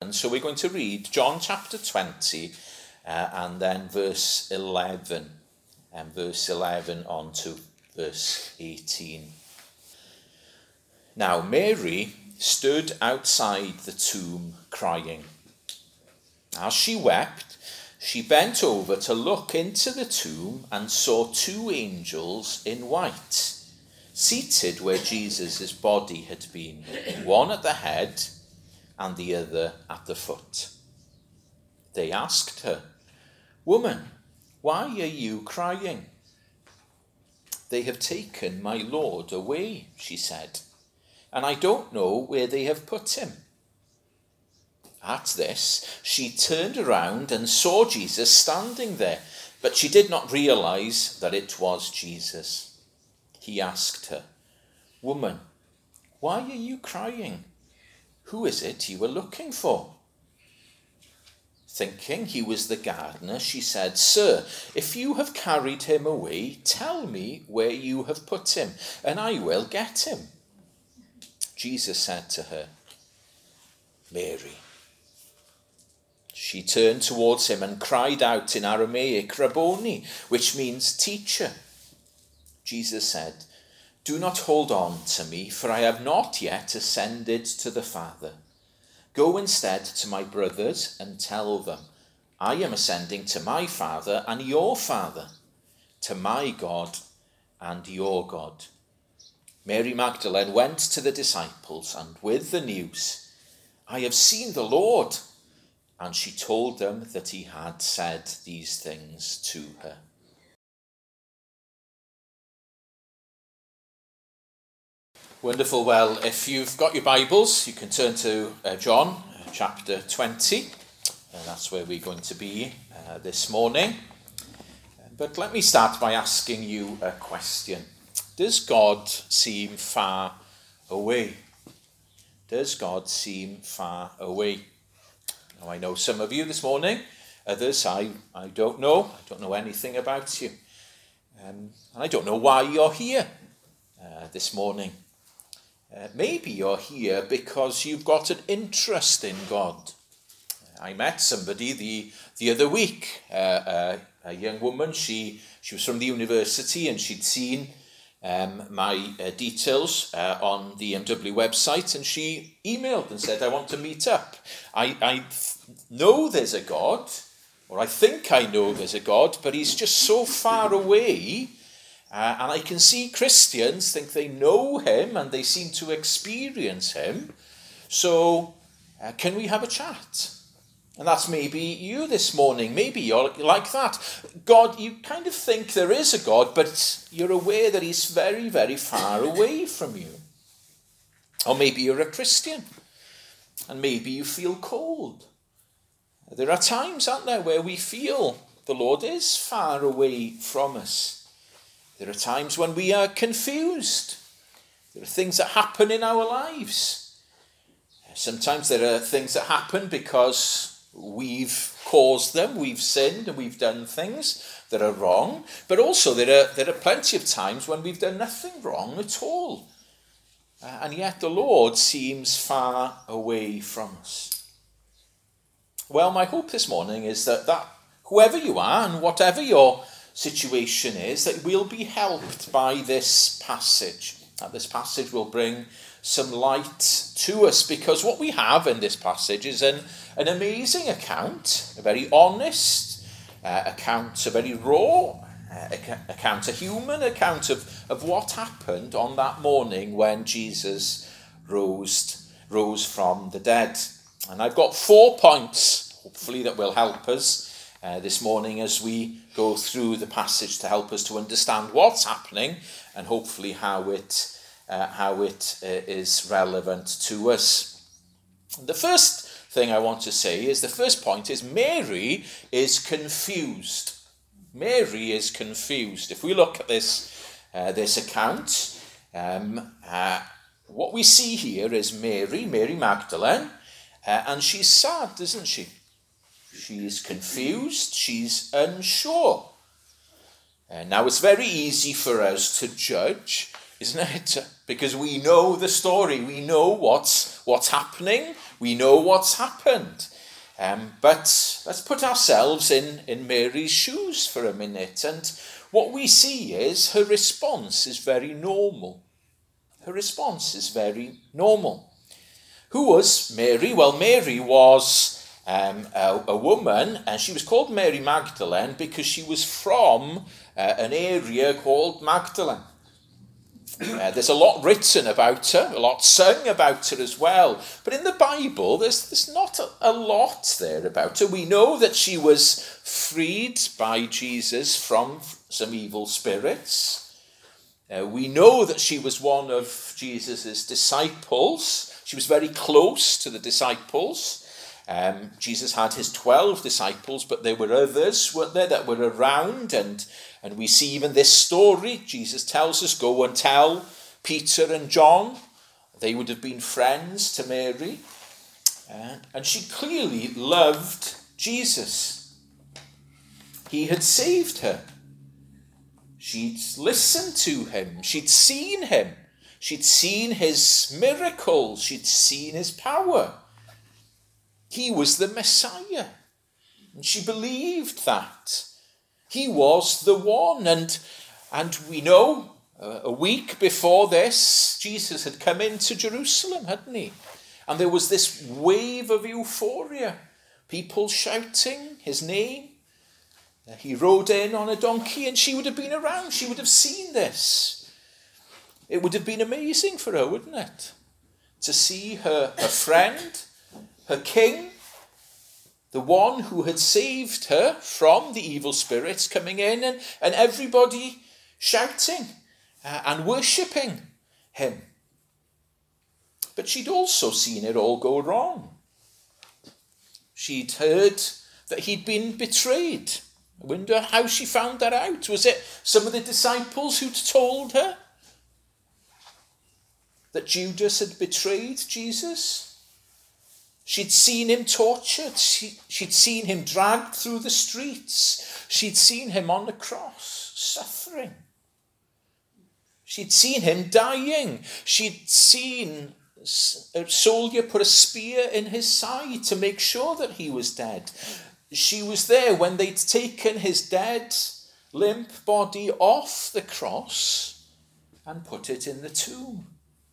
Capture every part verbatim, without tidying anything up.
open. So we're going to read John chapter twenty uh, and then verse eleven. And verse eleven on to verse eighteen. Now Mary stood outside the tomb crying. As she wept, she bent over to look into the tomb and saw two angels in white, seated where Jesus' body had been, one at the head and the other at the foot. They asked her, "Woman, why are you crying?" "They have taken my Lord away," she said, "and I don't know where they have put him." At this, she turned around and saw Jesus standing there, but she did not realize that it was Jesus. He asked her, "Woman, why are you crying? Who is it you were looking for?" Thinking he was the gardener, she said, "Sir, if you have carried him away, tell me where you have put him, and I will get him." Jesus said to her, "Mary." She turned towards him and cried out in Aramaic, "Rabboni," which means teacher. Jesus said, "Do not hold on to me, for I have not yet ascended to the Father. Go instead to my brothers and tell them, I am ascending to my Father and your Father, to my God and your God." Mary Magdalene went to the disciples and with the news, "I have seen the Lord," and she told them that he had said these things to her. Wonderful. Well, if you've got your Bibles, you can turn to uh, John uh, chapter twenty, and that's where we're going to be uh, this morning. But let me start by asking you a question. Does God seem far away? Does God seem far away? Now, I know some of you this morning, others I, I don't know. I don't know anything about you. Um, and I don't know why you're here uh, this morning. Uh, maybe you're here because you've got an interest in God. I met somebody the the other week, uh, uh, a young woman. She she was from the university and she'd seen um, my uh, details uh, on the M W website, and she emailed and said, "I want to meet up. I, I know there's a God, or I think I know there's a God, but he's just so far away. Uh, and I can see Christians think they know him and they seem to experience him. So uh, can we have a chat?" And that's maybe you this morning. Maybe you're like that. God, you kind of think there is a God, but you're aware that he's very, very far away from you. Or maybe you're a Christian and maybe you feel cold. There are times, aren't there, where we feel the Lord is far away from us. There are times when we are confused. There are things that happen in our lives. Sometimes there are things that happen because we've caused them, we've sinned and we've done things that are wrong. But also there are there are plenty of times when we've done nothing wrong at all. Uh, and yet the Lord seems far away from us. Well, my hope this morning is that, that whoever you are and whatever your situation is, that we'll be helped by this passage. That this passage will bring some light to us, because what we have in this passage is an, an amazing account, a very honest uh, account, a very raw uh, account, a human account of, of what happened on that morning when Jesus rose, rose from the dead. And I've got four points, hopefully, that will help us uh, this morning as we go through the passage to help us to understand what's happening and hopefully how it uh, how it uh, is relevant to us. The first thing I want to say is the first point is Mary is confused. Mary is confused. If we look at this uh, this account, um, uh, what we see here is Mary, Mary Magdalene, uh, and she's sad, isn't she? She's confused, she's unsure. Uh, now, it's very easy for us to judge, isn't it? Because we know the story, we know what's, what's happening, we know what's happened. Um, but let's put ourselves in, in Mary's shoes for a minute. And what we see is her response is very normal. Her response is very normal. Who was Mary? Well, Mary was um, a, a woman, and she was called Mary Magdalene because she was from uh, an area called Magdalene. Uh, there's a lot written about her, a lot sung about her as well. But in the Bible, there's, there's not a, a lot there about her. We know that she was freed by Jesus from some evil spirits. Uh, we know that she was one of Jesus' disciples. She was very close to the disciples. Um, Jesus had his twelve disciples, but there were others, weren't there, that were around. And, and we see even this story. Jesus tells us, go and tell Peter and John. They would have been friends to Mary. Uh, and she clearly loved Jesus. He had saved her. She'd listened to him. She'd seen him. She'd seen his miracles. She'd seen his power. He was the Messiah. And she believed that. He was the one. And, and we know uh, a week before this, Jesus had come into Jerusalem, hadn't he? And there was this wave of euphoria. People shouting his name. He rode in on a donkey and she would have been around. She would have seen this. It would have been amazing for her, wouldn't it? To see her, her friend, her king, the one who had saved her from the evil spirits coming in, and, and everybody shouting uh, and worshipping him. But she'd also seen it all go wrong. She'd heard that he'd been betrayed. I wonder how she found that out. Was it some of the disciples who'd told her that Judas had betrayed Jesus? She'd seen him tortured. She, she'd seen him dragged through the streets. She'd seen him on the cross, suffering. She'd seen him dying. She'd seen a soldier put a spear in his side to make sure that he was dead. She was there when they'd taken his dead, limp body off the cross and put it in the tomb.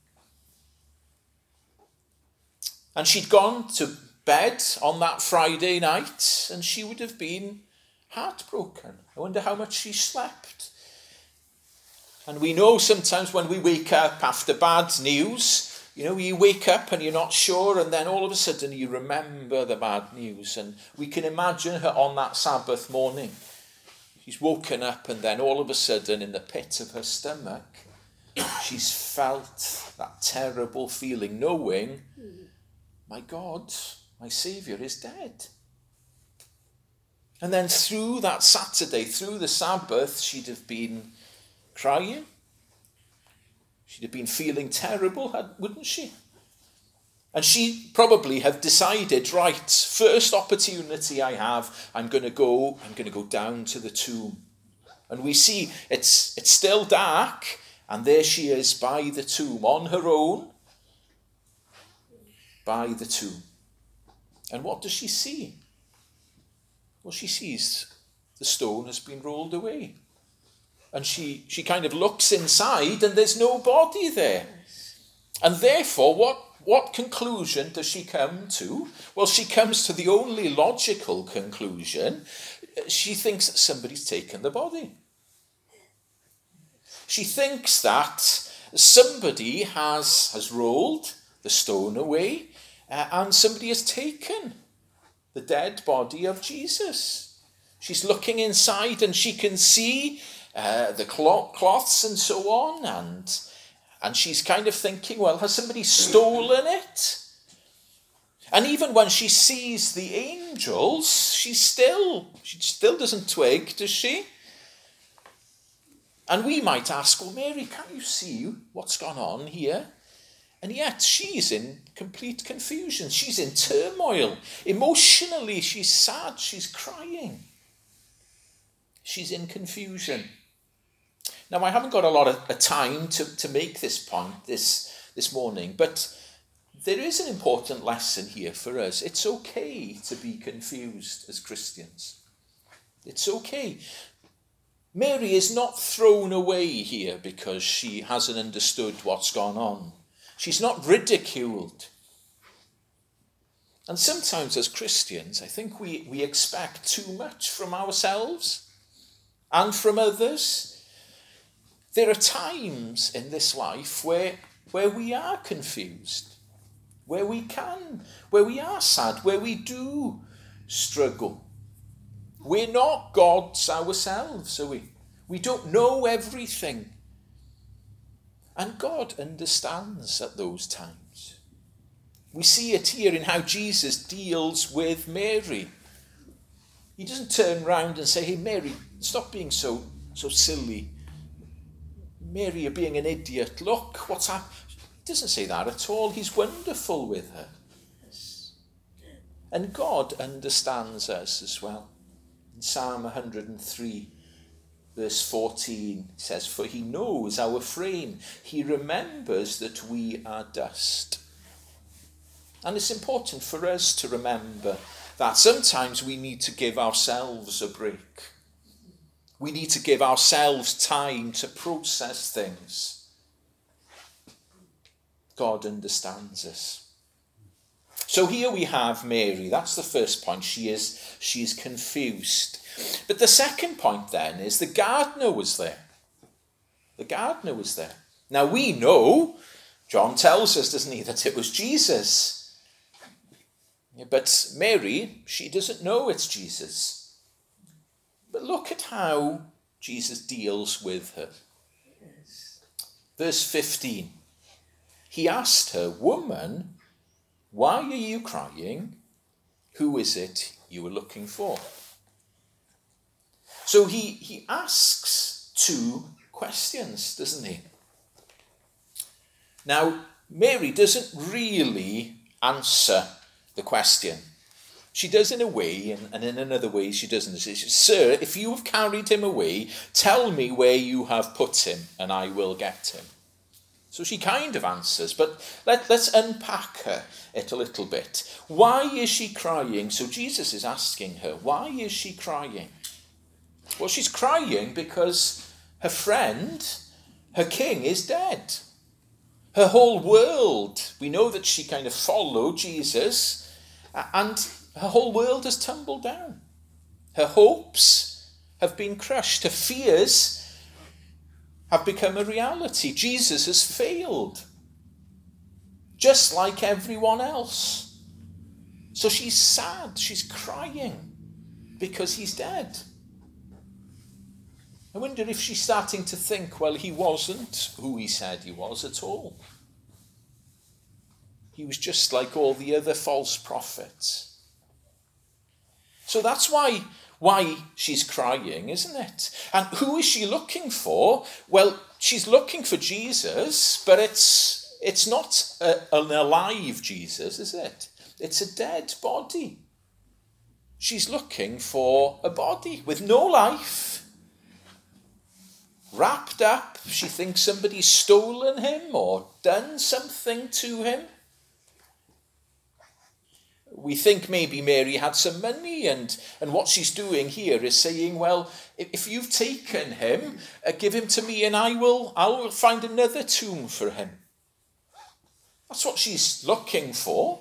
And she'd gone to bed on that Friday night and she would have been heartbroken. I wonder how much she slept. And we know sometimes when we wake up after bad news, you know, you wake up and you're not sure, and then all of a sudden you remember the bad news. And we can imagine her on that Sabbath morning. She's woken up and then all of a sudden in the pit of her stomach, she's felt that terrible feeling, knowing, my God, my Saviour is dead. And then through that Saturday, through the Sabbath, she'd have been crying. She'd have been feeling terrible, wouldn't she? And she'd probably have decided, right, first opportunity I have, I'm going to go, I'm going to go down to the tomb. And we see it's it's still dark, and there she is by the tomb, on her own, by the tomb. And what does she see? Well, she sees the stone has been rolled away. And she, she kind of looks inside and there's no body there. And therefore, what, what conclusion does she come to? Well, she comes to the only logical conclusion. She thinks that somebody's taken the body. She thinks that somebody has, has rolled the stone away uh, and somebody has taken the dead body of Jesus. She's looking inside and she can see Uh, the cloths and so on, and and she's kind of thinking, well, has somebody stolen it? And even when she sees the angels, she still she still doesn't twig, does she? And we might ask, well, Mary, can't you see what's gone on here? And yet she's in complete confusion. She's in turmoil. Emotionally, she's sad. She's crying. She's in confusion. Now, I haven't got a lot of time to, to make this point this, this morning, but there is an important lesson here for us. It's okay to be confused as Christians. It's okay. Mary is not thrown away here because she hasn't understood what's gone on. She's not ridiculed. And sometimes as Christians, I think we, we expect too much from ourselves and from others. There are times in this life where, where we are confused, where we can, where we are sad, where we do struggle. We're not gods ourselves, are we? We don't know everything. And God understands at those times. We see it here in how Jesus deals with Mary. He doesn't turn round and say, hey, Mary, stop being so, so silly. Mary, you're being an idiot. Look, what's happened? He doesn't say that at all. He's wonderful with her. And God understands us as well. In Psalm one hundred three, verse fourteen, it says, for he knows our frame. He remembers that we are dust. And it's important for us to remember that sometimes we need to give ourselves a break. We need to give ourselves time to process things. God understands us. So here we have Mary. That's the first point. She is, she is confused. But the second point then is the gardener was there. The gardener was there. Now we know, John tells us, doesn't he, that it was Jesus. But Mary, she doesn't know it's Jesus. But look at how Jesus deals with her. Yes. Verse fifteen. He asked her, woman, why are you crying? Who is it you were looking for? So he, he asks two questions, doesn't he? Now, Mary doesn't really answer the question. She does in a way, and, and in another way she doesn't. She says, sir, if you have carried him away, tell me where you have put him, and I will get him. So she kind of answers, but let, let's unpack her it a little bit. Why is she crying? So Jesus is asking her, why is she crying? Well, she's crying because her friend, her king, is dead. Her whole world, we know that she kind of followed Jesus, and her whole world has tumbled down. Her hopes have been crushed. Her fears have become a reality. Jesus has failed, just like everyone else. So she's sad, she's crying because he's dead. I wonder if she's starting to think, well, he wasn't who he said he was at all. He was just like all the other false prophets. So that's why Why she's crying, isn't it? And who is she looking for? Well, she's looking for Jesus, but it's it's not a, an alive Jesus, is it? It's a dead body. She's looking for a body with no life. Wrapped up, she thinks somebody's stolen him or done something to him. We think maybe Mary had some money, and, and what she's doing here is saying, well, if, if you've taken him, uh, give him to me and I will, I will find another tomb for him. That's what she's looking for.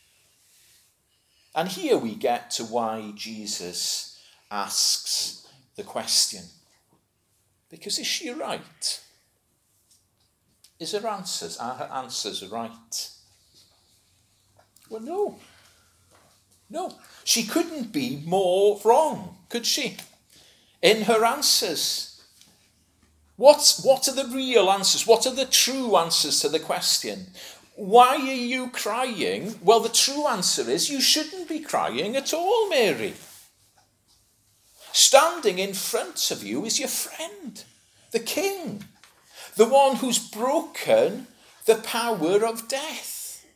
And here we get to why Jesus asks the question. Because is she right? Is her answers, are her answers right? Well, no. No, she couldn't be more wrong, could she? In her answers. What, what are the real answers? What are the true answers to the question? Why are you crying? Well, the true answer is you shouldn't be crying at all, Mary. Standing in front of you is your friend, the king, the one who's broken the power of death.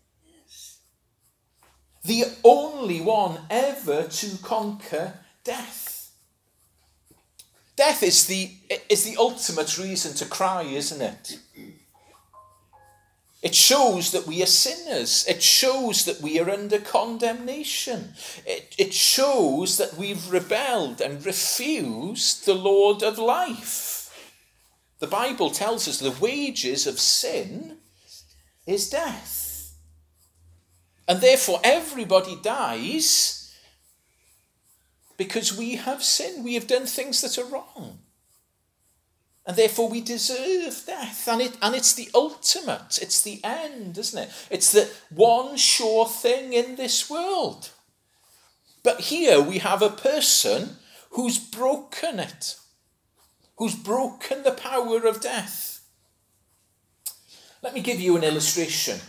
The only one ever to conquer death. Death is the, is the ultimate reason to cry, isn't it? It shows that we are sinners. It shows that we are under condemnation. It, it shows that we've rebelled and refused the Lord of life. The Bible tells us the wages of sin is death. And therefore everybody dies because we have sinned. We have done things that are wrong. And therefore we deserve death. And it and it's the ultimate. It's the end, isn't it? It's the one sure thing in this world. But here we have a person who's broken it. Who's broken the power of death. Let me give you an illustration.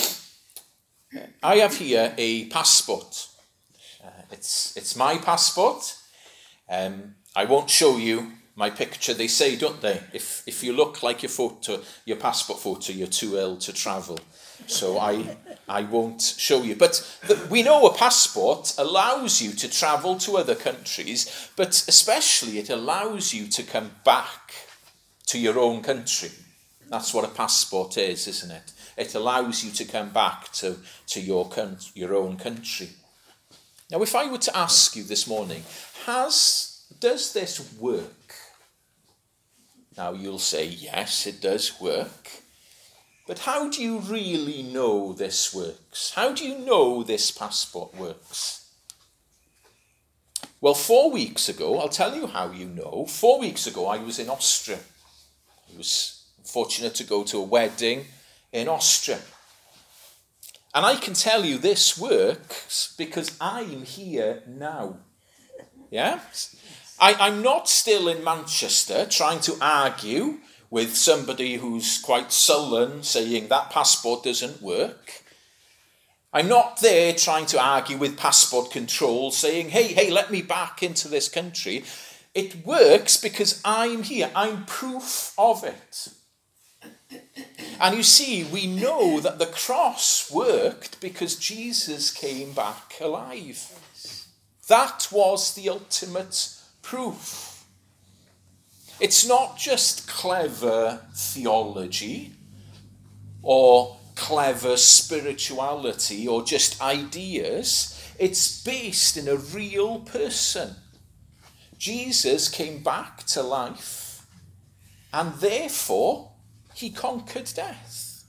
I have here a passport. Uh, it's, it's my passport. Um, I won't show you my picture. They say, don't they, if if you look like your photo, your passport photo, you're too ill to travel. So I I won't show you. But the, we know a passport allows you to travel to other countries, but especially it allows you to come back to your own country. That's what a passport is, isn't it? It allows you to come back to, to your, your own country. Now, if I were to ask you this morning, has does this work? Now, you'll say, yes, it does work. But how do you really know this works? How do you know this passport works? Well, four weeks ago, I'll tell you how you know. Four weeks ago, I was in Austria. I was fortunate to go to a wedding in Austria. And I can tell you this works because I'm here now. Yeah? I, I'm not still in Manchester trying to argue with somebody who's quite sullen saying that passport doesn't work. I'm not there trying to argue with passport control saying, hey, hey, let me back into this country. It works because I'm here. I'm proof of it. And you see, we know that the cross worked because Jesus came back alive. That was the ultimate proof. It's not just clever theology or clever spirituality or just ideas. It's based in a real person. Jesus came back to life and therefore he conquered death.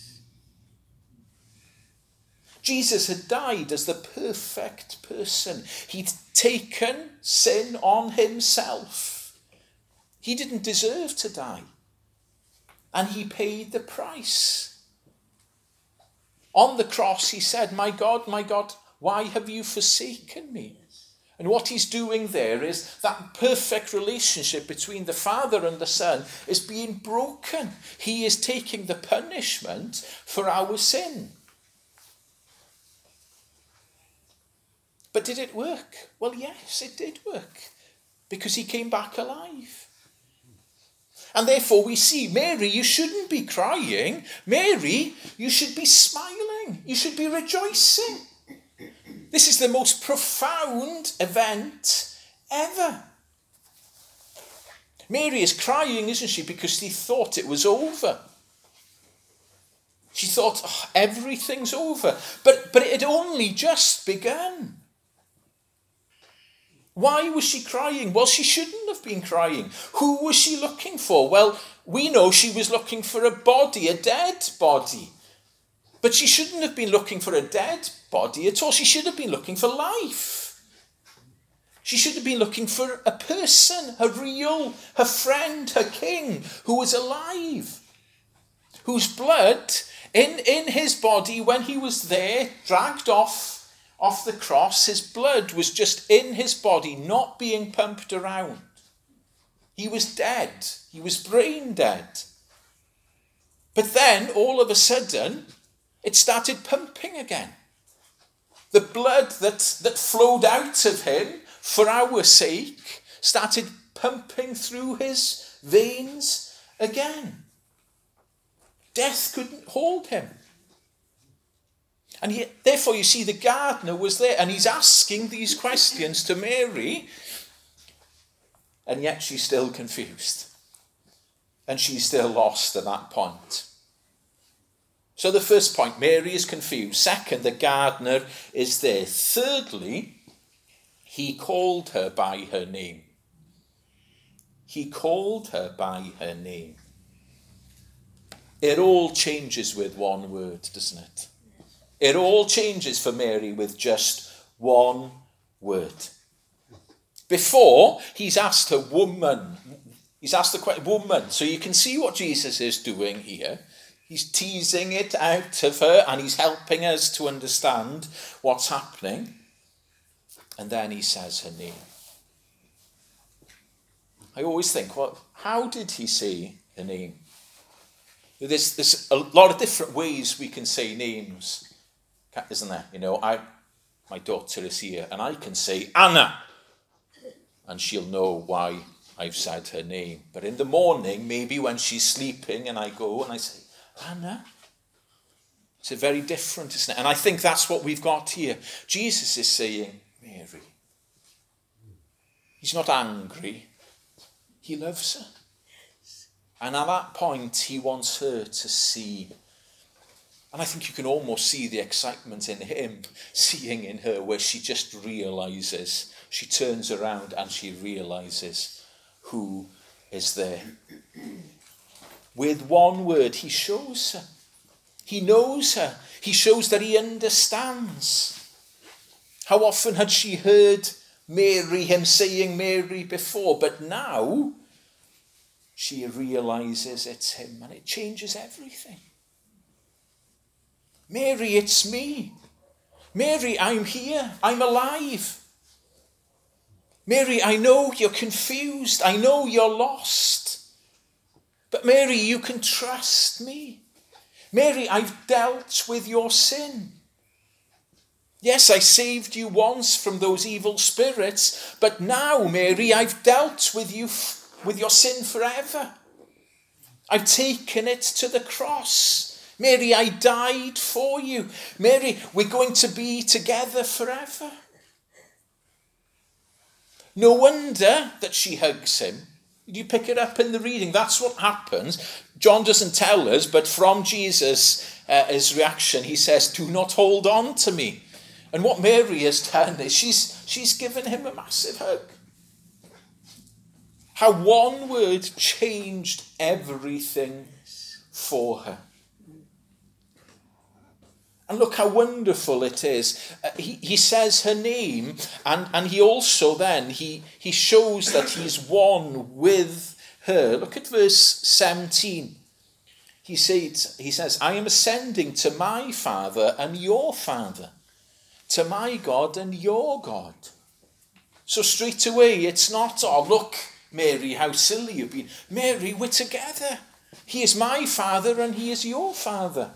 Jesus had died as the perfect person. He'd taken sin on himself. He didn't deserve to die. And he paid the price. On the cross he said, my God, my God, why have you forsaken me? And what he's doing there is that perfect relationship between the Father and the Son is being broken. He is taking the punishment for our sin. But did it work? Well, yes, it did work. Because he came back alive. And therefore we see, Mary, you shouldn't be crying. Mary, you should be smiling. You should be rejoicing. This is the most profound event ever. Mary is crying, isn't she? Because she thought it was over. She thought, oh, everything's over. But, but it had only just begun. Why was she crying? Well, she shouldn't have been crying. Who was she looking for? Well, we know she was looking for a body, a dead body. But she shouldn't have been looking for a dead body at all. She should have been looking for life. She should have been looking for a person, her real, her friend, her king, who was alive. Whose blood in, in his body, when he was there, dragged off off the cross, his blood was just in his body, not being pumped around. He was dead. He was brain dead. But then, all of a sudden, it started pumping again. The blood that, that flowed out of him for our sake started pumping through his veins again. Death couldn't hold him. And he, therefore, you see, the gardener was there and he's asking these questions to Mary. And yet she's still confused. And she's still lost at that point. So the first point, Mary is confused. Second, the gardener is there. Thirdly, he called her by her name. He called her by her name. It all changes with one word, doesn't it? It all changes for Mary with just one word. Before, he's asked her, woman. He's asked the question, woman. So you can see what Jesus is doing here. He's teasing it out of her and he's helping us to understand what's happening. And then he says her name. I always think, well, how did he say her name? There's, there's a lot of different ways we can say names, isn't there? You know, I, my daughter is here and I can say Anna and she'll know why I've said her name. But in the morning, maybe when she's sleeping and I go and I say, Anna, it's a very different, isn't it? And I think that's what we've got here. Jesus is saying, Mary. He's not angry. He loves her. And at that point, he wants her to see. And I think you can almost see the excitement in him, seeing in her, where she just realizes, she turns around and she realizes who is there. With one word, he shows her. He knows her. He shows that he understands. How often had she heard Mary, him saying Mary before, but now she realizes it's him and it changes everything. Mary, it's me. Mary, I'm here. I'm alive. Mary, I know you're confused. I know you're lost. But Mary, you can trust me. Mary, I've dealt with your sin. Yes, I saved you once from those evil spirits, but now, Mary, I've dealt with you, with your sin forever. I've taken it to the cross. Mary, I died for you. Mary, we're going to be together forever. No wonder that she hugs him. Did you pick it up in the reading? That's what happens. John doesn't tell us, but from Jesus, uh, his reaction, he says, do not hold on to me. And what Mary has done is she's, she's given him a massive hug. How one word changed everything for her. And look how wonderful it is. Uh, he, he says her name, and, and he also then, he, he shows that he's one with her. Look at verse seventeen. He, said, he says, I am ascending to my Father and your Father, to my God and your God. So straight away, it's not, oh, look, Mary, how silly you've been. Mary, we're together. He is my Father and he is your Father.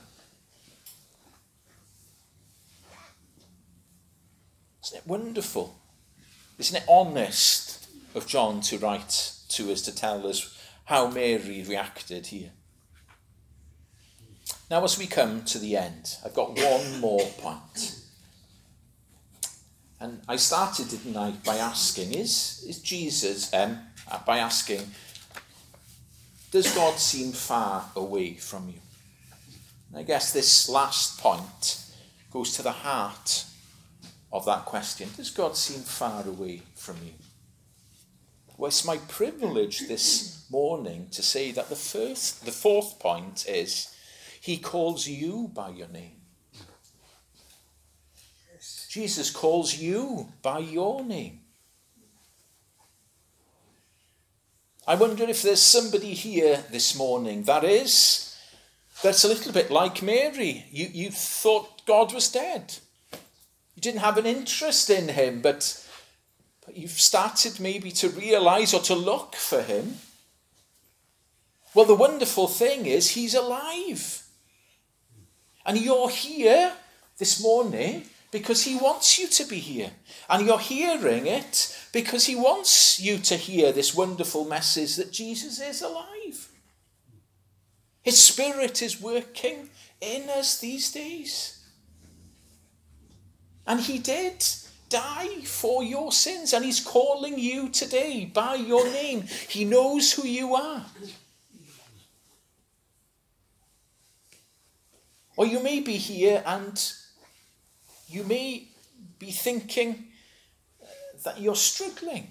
Isn't it wonderful? Isn't it honest of John to write to us to tell us how Mary reacted here? Now, as we come to the end, I've got one more point. And I started, didn't I, by asking, is, is Jesus, um, by asking, does God seem far away from you? And I guess this last point goes to the heart of that question. Does God seem far away from you? Well, it's my privilege this morning to say that the first, the fourth point is, he calls you by your name. Jesus calls you by your name. I wonder if there's somebody here this morning that is, that's a little bit like Mary. You, you thought God was dead. You didn't have an interest in him, but, but you've started maybe to realize or to look for him. Well, the wonderful thing is he's alive. And you're here this morning because he wants you to be here. And you're hearing it because he wants you to hear this wonderful message that Jesus is alive. His Spirit is working in us these days. And he did die for your sins. And he's calling you today by your name. He knows who you are. Or you may be here and you may be thinking that you're struggling.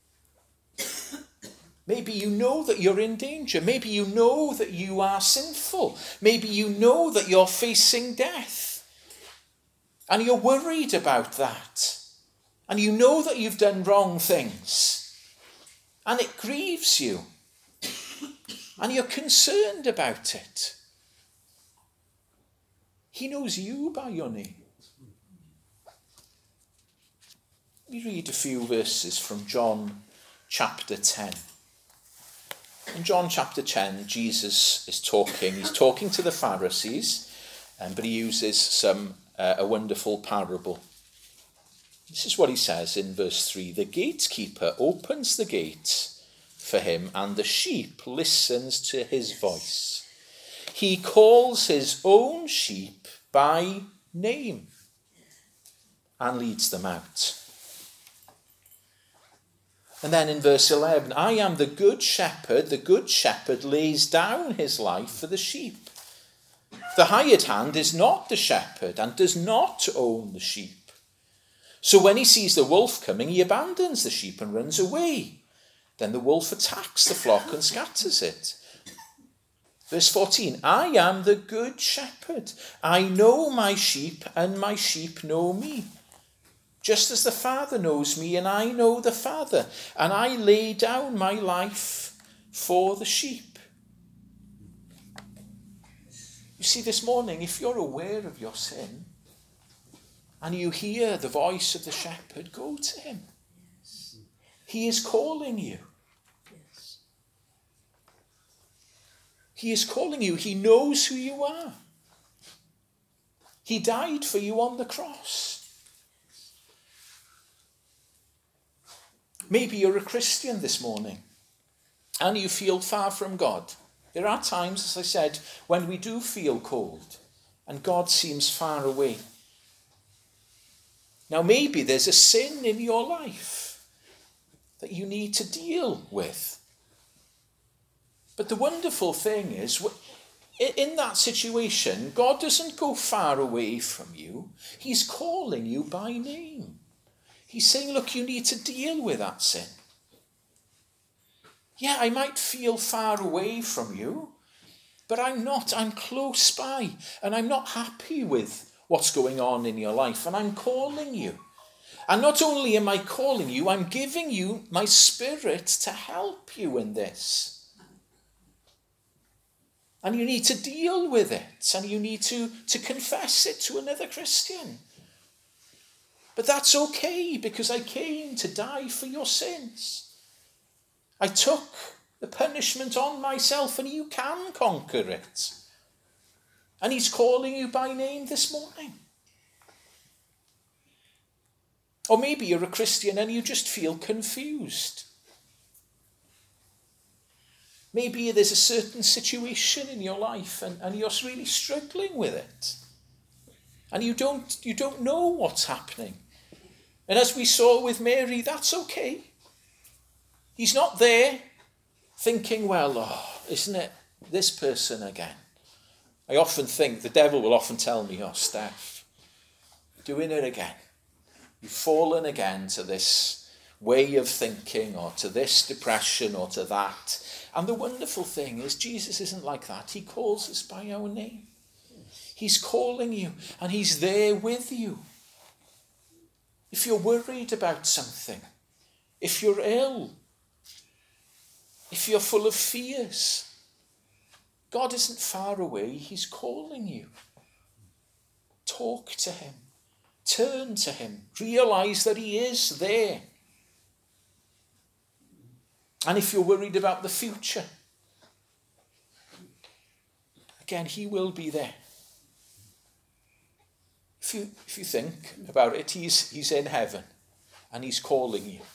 Maybe you know that you're in danger. Maybe you know that you are sinful. Maybe you know that you're facing death. And you're worried about that. And you know that you've done wrong things. And it grieves you. And you're concerned about it. He knows you by your name. We read a few verses from John chapter ten. In John chapter ten, Jesus is talking. He's talking to the Pharisees, um, but he uses some uh, a wonderful parable. This is what he says in verse three. The gatekeeper opens the gate for him, and the sheep listens to his voice. He calls his own sheep by name and leads them out. And then in verse eleven, I am the good shepherd. The good shepherd lays down his life for the sheep. The hired hand is not the shepherd and does not own the sheep. So when he sees the wolf coming, he abandons the sheep and runs away. Then the wolf attacks the flock and scatters it. Verse fourteen, I am the good shepherd. I know my sheep and my sheep know me. Just as the Father knows me and I know the Father, and I lay down my life for the sheep. You see, this morning, if you're aware of your sin and you hear the voice of the shepherd, go to him. He is calling you. He is calling you. He knows who you are. He died for you on the cross. Maybe you're a Christian this morning and you feel far from God. There are times, as I said, when we do feel cold and God seems far away. Now maybe there's a sin in your life that you need to deal with. But the wonderful thing is, in that situation, God doesn't go far away from you. He's calling you by name. He's saying, look, you need to deal with that sin. Yeah, I might feel far away from you, but I'm not. I'm close by, and I'm not happy with what's going on in your life, and I'm calling you. And not only am I calling you, I'm giving you my Spirit to help you in this. And you need to deal with it, and you need to, to confess it to another Christian. But that's okay, because I came to die for your sins. I took the punishment on myself, and you can conquer it. And he's calling you by name this morning. Or maybe you're a Christian and you just feel confused. Maybe there's a certain situation in your life and, and you're really struggling with it. And you don't, you don't know what's happening. And as we saw with Mary, that's okay. He's not there thinking, well, oh, isn't it this person again? I often think, the devil will often tell me, oh, Steph, doing it again. You've fallen again to this way of thinking or to this depression or to that. And the wonderful thing is Jesus isn't like that. He calls us by our name. He's calling you and he's there with you. If you're worried about something, if you're ill, if you're full of fears, God isn't far away. He's calling you. Talk to him. Turn to him. Realize that he is there. And if you're worried about the future, again, he will be there. If you, if you think about it, he's, he's in heaven and he's calling you.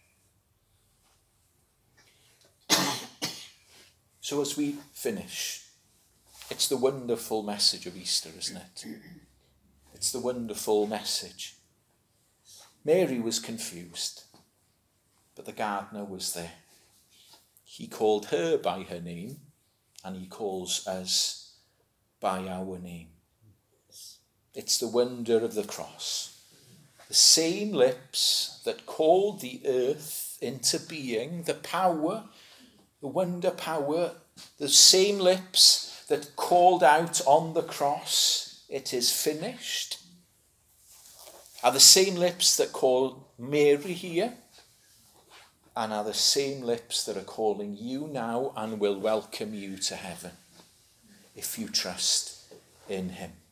So as we finish, it's the wonderful message of Easter, isn't it? It's the wonderful message. Mary was confused, but the gardener was there. He called her by her name, and he calls us by our name. It's the wonder of the cross. The same lips that called the earth into being, the power, the wonder power, the same lips that called out on the cross, "It is finished," are the same lips that call Mary here, and are the same lips that are calling you now and will welcome you to heaven if you trust in him.